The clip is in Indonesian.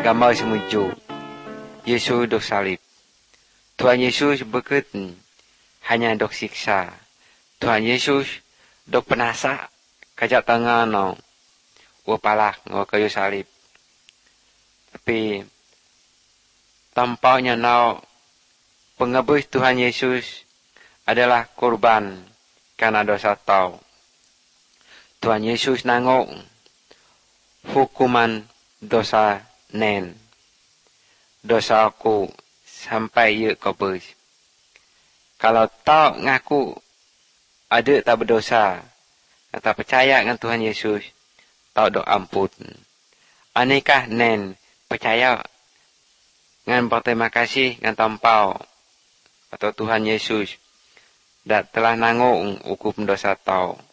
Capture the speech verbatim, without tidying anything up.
gambar semuju. Yesus dok salib. Tuhan Yesus beket hanya dok siksa. Tuhan Yesus dok penasa kajak tangan no. Wapalak ngo kayu salib. Tapi tampaknya no pengebus Tuhan Yesus adalah korban karena dosa tau. Tuhan Yesus nangok hukuman dosa nen. Dosa aku sampai ye kobus. Kalau tau ngaku ada tak berdosa, tak percaya dengan Tuhan Yesus, tau dok ampun. Anekah nen percaya dengan berterima kasih dengan tampau atau Tuhan Yesus dan telah nanggung hukum dosa tau.